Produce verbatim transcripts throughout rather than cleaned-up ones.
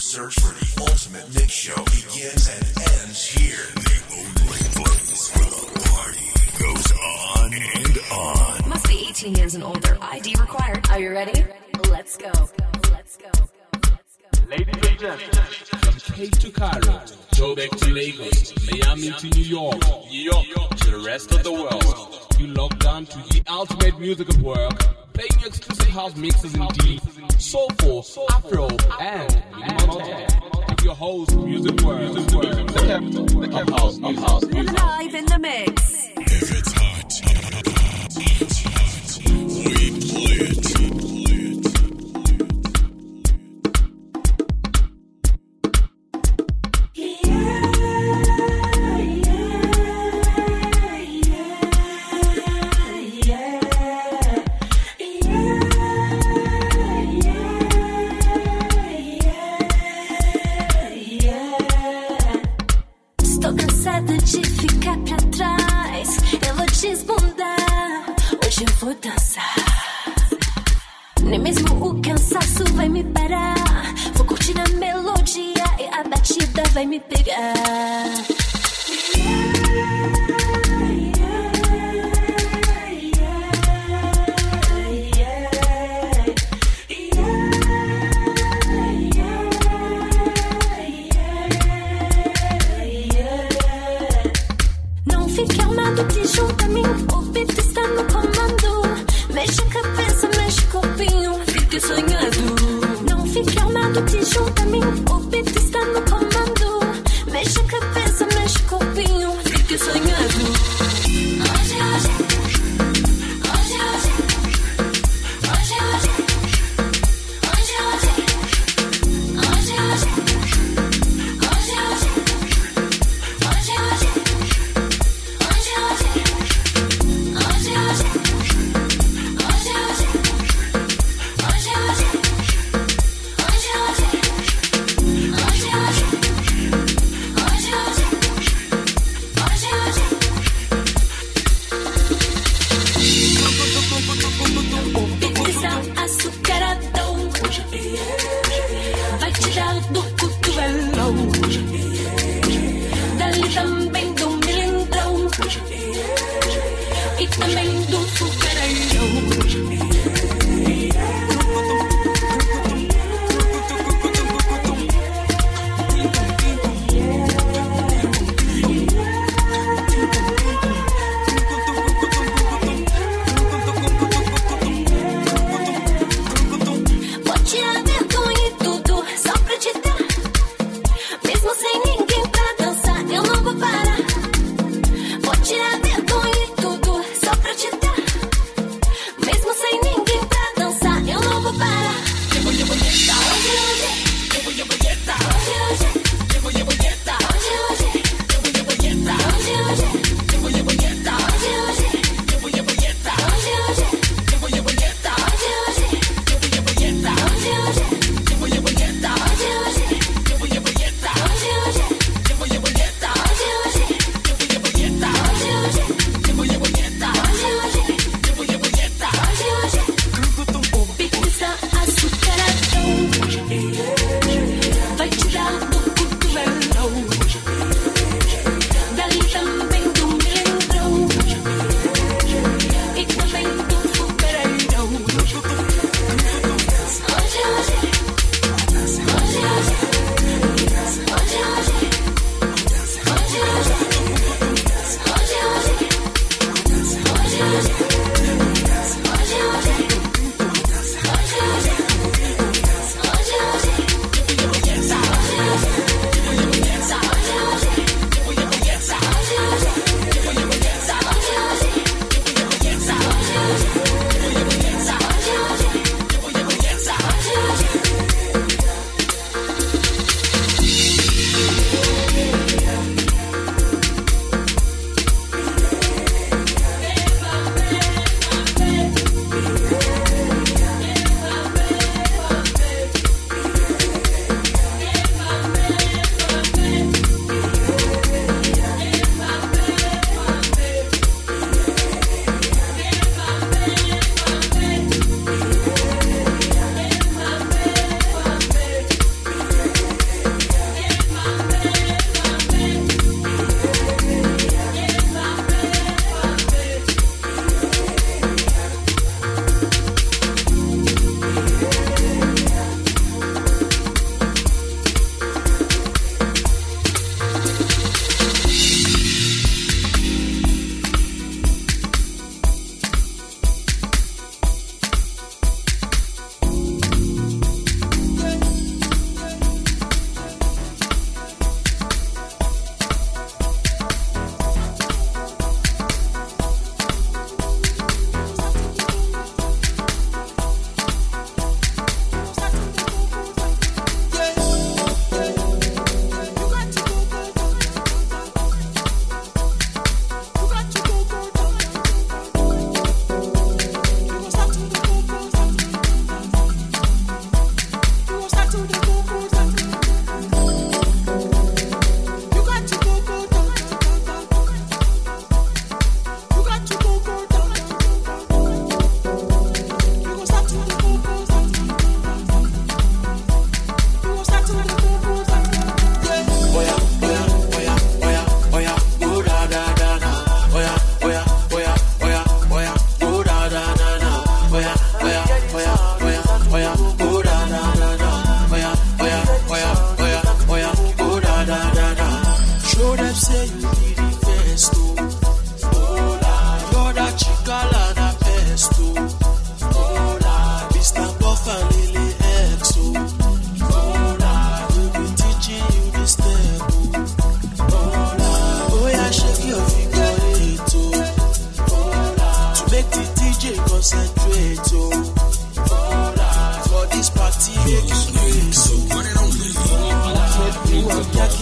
search for the ultimate mix show begins and ends here. The only place where the party goes on and on. Must be eighteen years and older. I D required. Are you ready? Let's go. Let's go. Let's go. Ladies and gentlemen, from Cape to Cairo, Joburg to Lagos, Miami to New York, New York to the rest of the world. You locked on to the ultimate musical work, playing your exclusive house mixes in deep, soulful, afro, and minimal tech. With your host, Music World, the capital, the capital house, of house music. Live in the mix. If it's hot, it's hot. We play it. De ficar pra trás, eu vou desbundar. Hoje eu vou dançar. Nem mesmo o cansaço vai me parar. Vou curtir a melodia e a batida vai me pegar. Se junta a mim, o beat está no comando. Mexe a cabeça, mexe o corpinho, fique sonhando. Não fique armado, te junta a mim, o beat está no comando. Mexe a cabeça, mexe o corpinho, fique sonhando. Hoje, hoje, hoje, hoje, hoje, hoje, hoje, hoje, hoje, hoje, hoje, hoje, hoje, hoje. Tirar vergonha e tudo, só pra te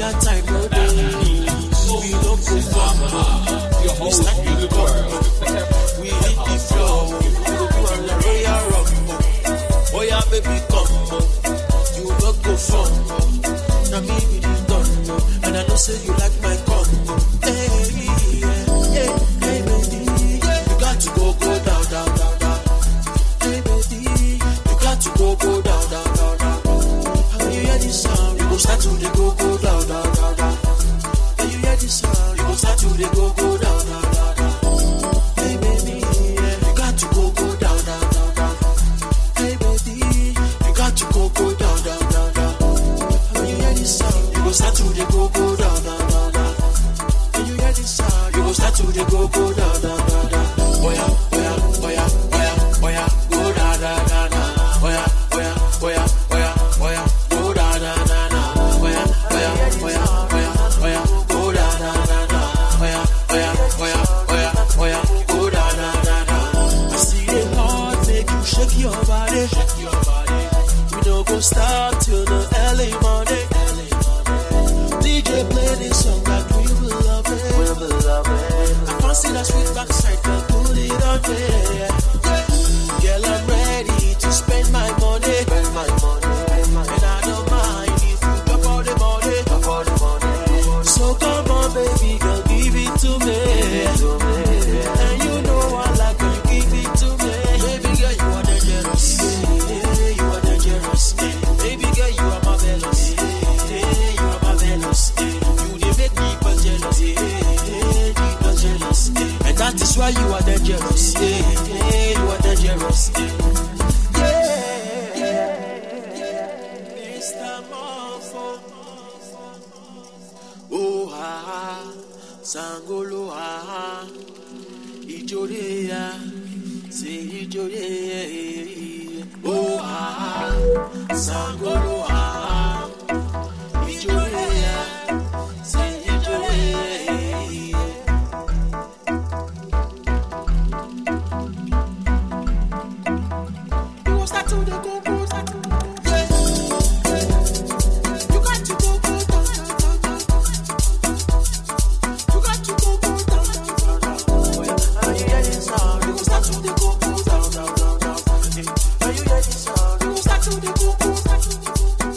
your time, no day. We don't go far. We start with the world. We hit the floor. We go do on the Royal Rumble. Oh yeah, baby, come on. You don't go far. Now me with you done. And I know say you like my combo. Hey, yeah, yeah, hey, baby. You got to go, go down, down, down, down. Hey, baby. You got to go, go down, down, down, down. When you hear this sound, you go start to the go, go down, down, down, down. When you hear this sound, you go start to the go, go down, down, down, down. Hey, baby, yeah. You got to go, go down, down, down, down. Hey, baby, you got to go, go down, down, down, down. When you hear this sound, you go start to the go, go down, down, down, down. When you hear this sound, you go start to the go, go down, down, down, down. Oh yeah, oh yeah, oh yeah, oh yeah, oh yeah, go down, down, down, down. Oh yeah, oh yeah, oh yeah, oh yeah, oh yeah, go down, down, down, down. Oh yeah, oh yeah, oh yeah, oh yeah, oh yeah, go down, down, down, down. Oh yeah, oh yeah, oh yeah, oh yeah, oh yeah, go down, down, down, down. I see the heart make you shake your body, shake your body. We don't go stop till the early morning. D J play this song like we will love it, we will love it. I fancy that sweet backside, girl, put it on there. Girl, I'm ready to spend my money, spend my money, and I don't mind if you got all the money, got all the money. So come on, baby girl, give it to me, and you know I like when you give it to me. Baby girl, you are dangerous, yeah, you are dangerous. Baby girl, you are marvelous, yeah, you are marvelous. You they make people jealous, yeah, people jealous, and that is why you are dangerous, yeah, you are dangerous, yeah, yeah, Mister Morpho. Oh ha ha, Sangolo ha ha, Ijoreya, say Ijoreya. Oh ha ha, Sangolo ha ha, Ijoreya, say Ijoreya. You go start to the go go start to yeah. You got to go go down down down down. You got to go go down down down down. And you hear this sound, you go start to the go go down down down down. And you hear this sound, you go start to the go go start to.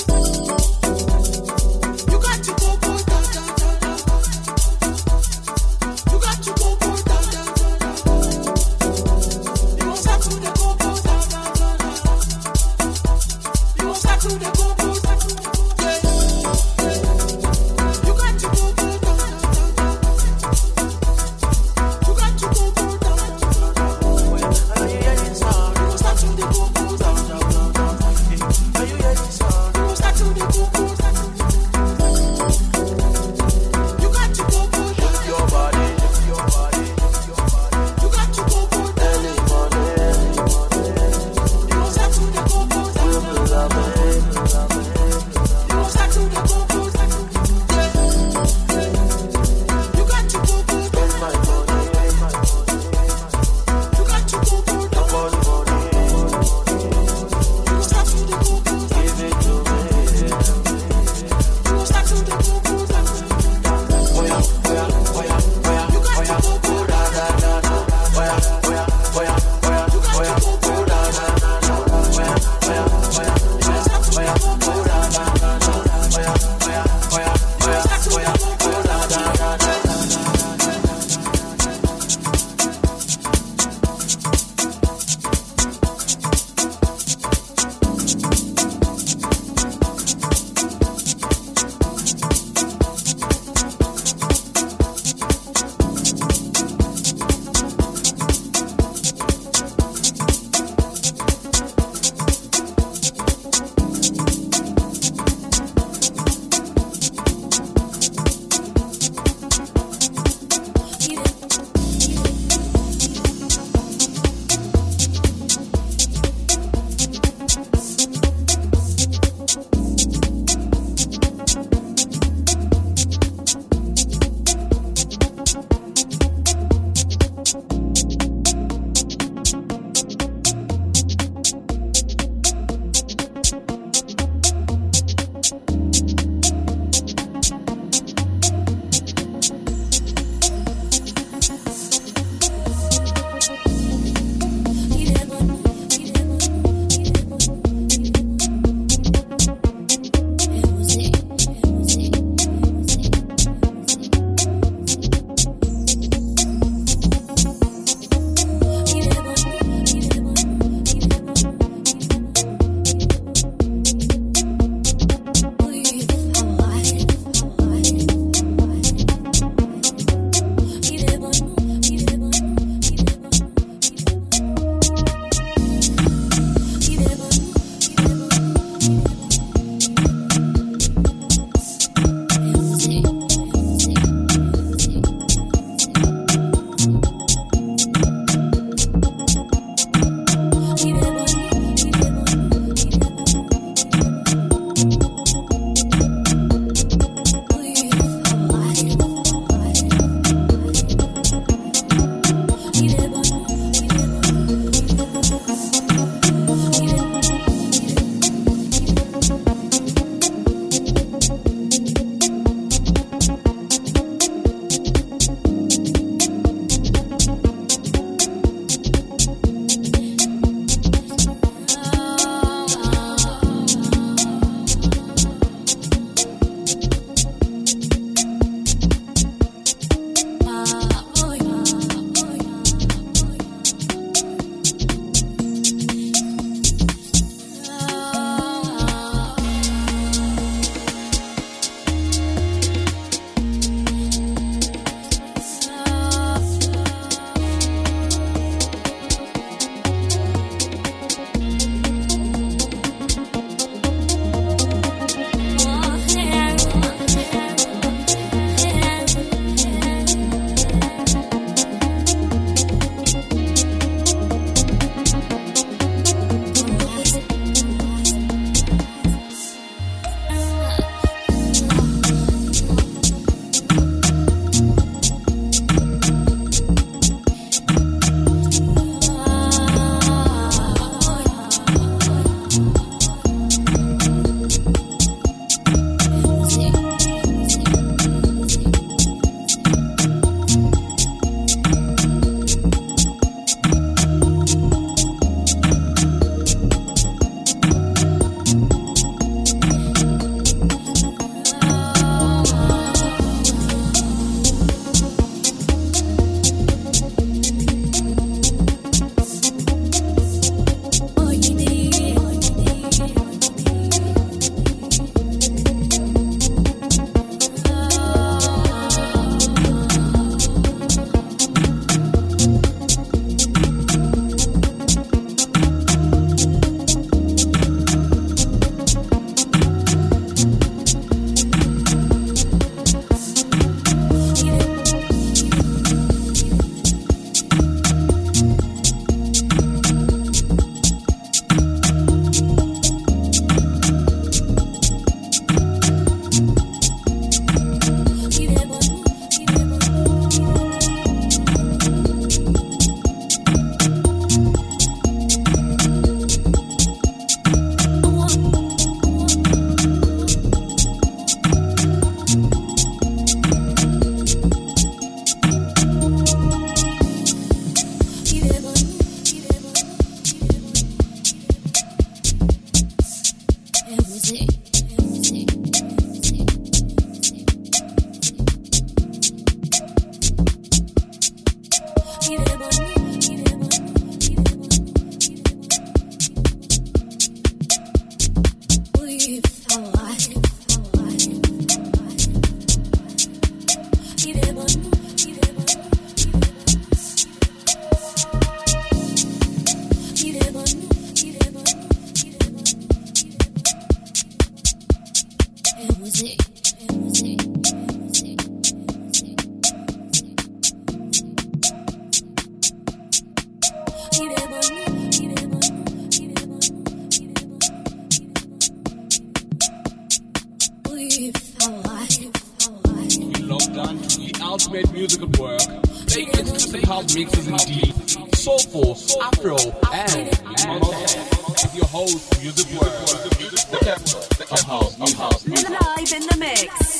ultimate musical work. They exclusive house mixes indeed. Soulful, Afro, and with your host, Music World, the capital of house, of house music. Live in the mix.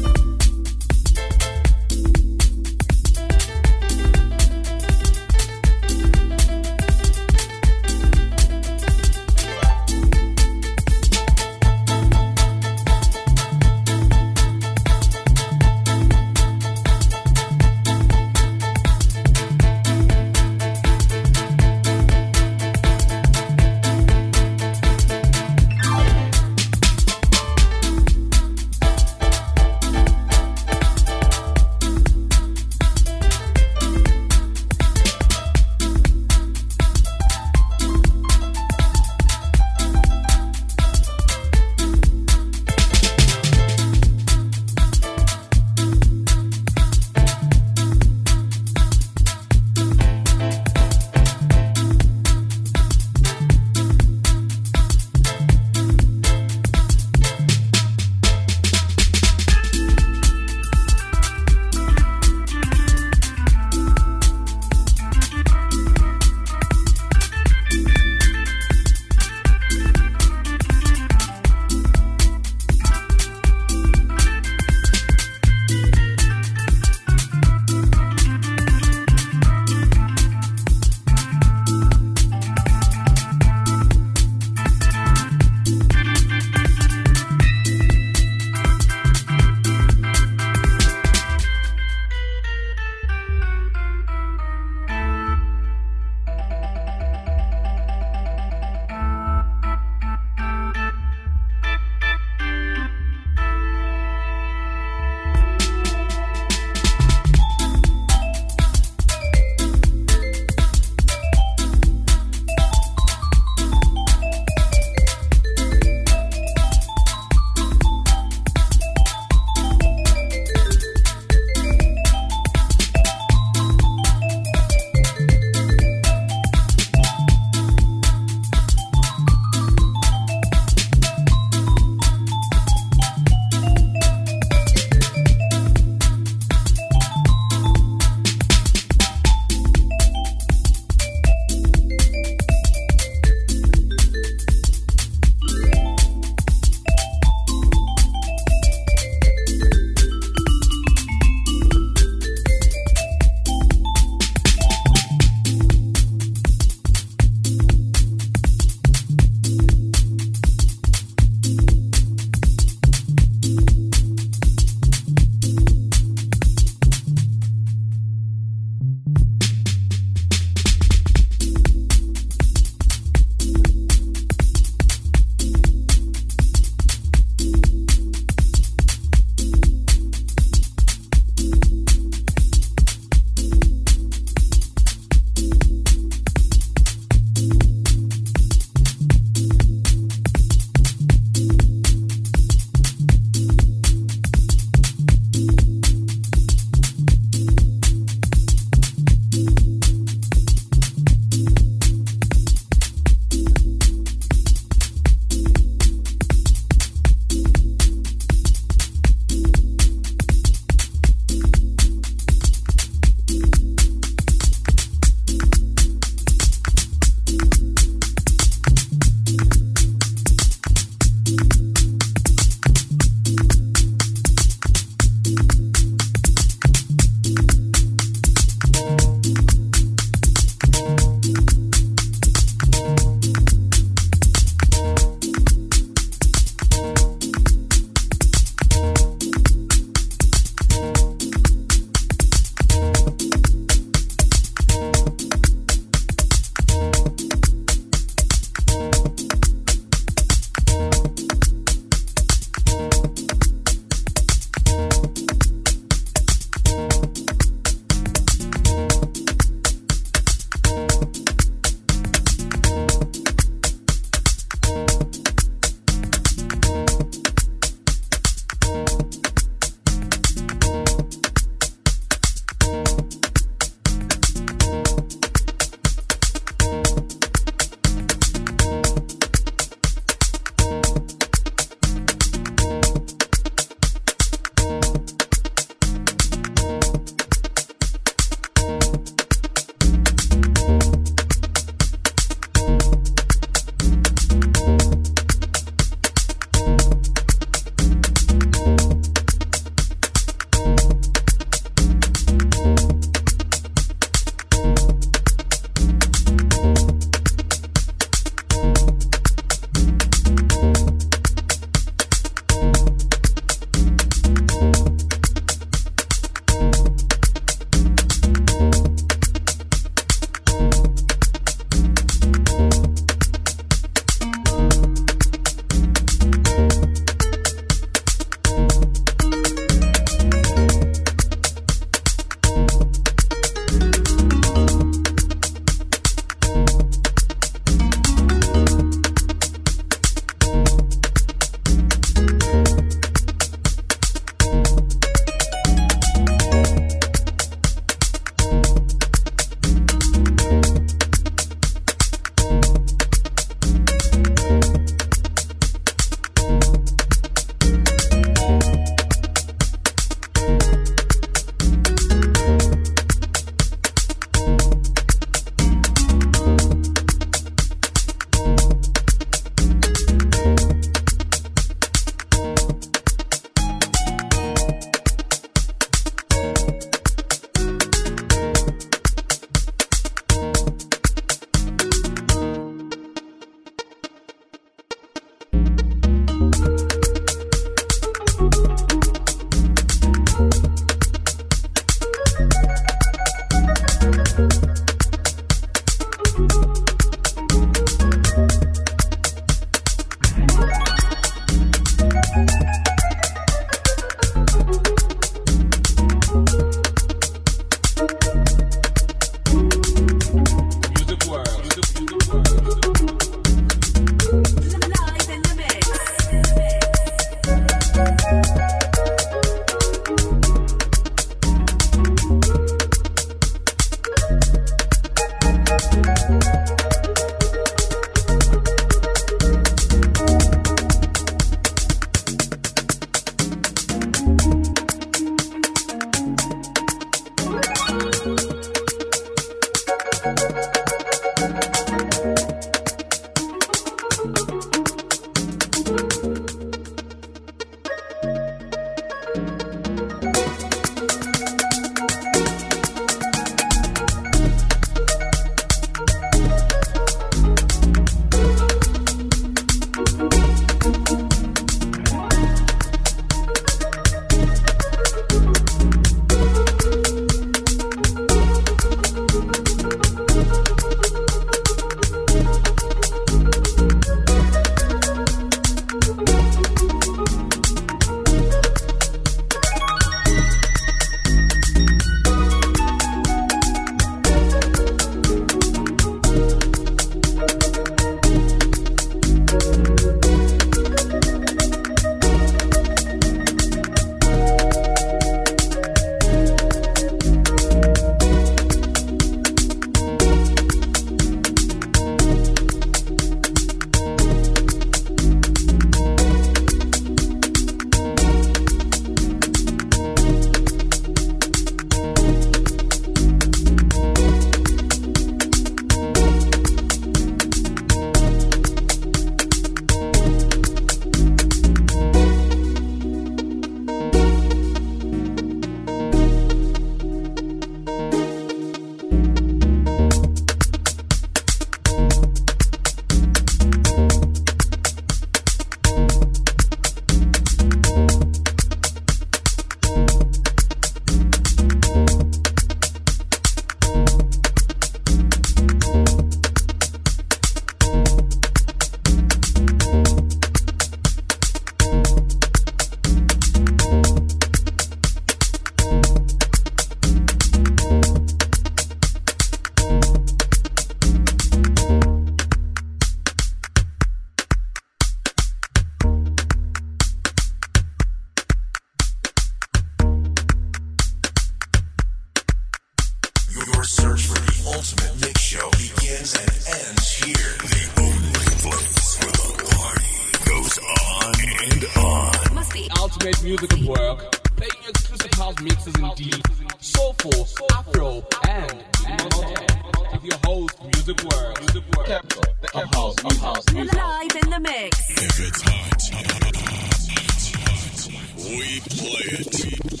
show begins and ends here. The only place where the party goes on and on. Must be Ultimate music at work, playing exclusive house mixes in deep, soulful, afro, and with your host, Music World. Music World. Capital of house, of house music. live in the mix. If it's hot, hot, hot, hot, hot, we play it.